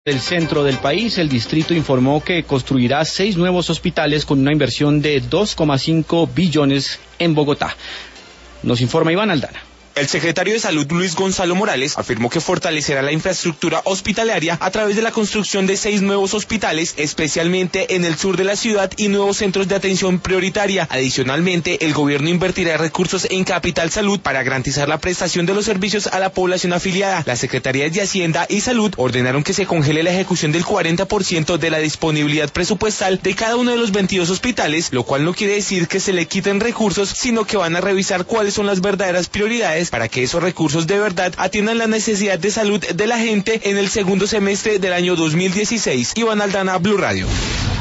Del centro del país, el distrito informó que construirá 6 nuevos hospitales con una inversión de 2,5 billones en Bogotá. Nos informa Iván Aldana. El secretario de Salud, Luis Gonzalo Morales, afirmó que fortalecerá la infraestructura hospitalaria a través de la construcción de 6 nuevos hospitales, especialmente en el sur de la ciudad, y nuevos centros de atención prioritaria. Adicionalmente, el gobierno invertirá recursos en Capital Salud para garantizar la prestación de los servicios a la población afiliada. Las secretarías de Hacienda y Salud ordenaron que se congele la ejecución del 40% de la disponibilidad presupuestal de cada uno de los 22 hospitales, lo cual no quiere decir que se le quiten recursos, sino que van a revisar cuáles son las verdaderas prioridades para que esos recursos de verdad atiendan la necesidad de salud de la gente en el segundo semestre del año 2016. Iván Aldana, Blue Radio.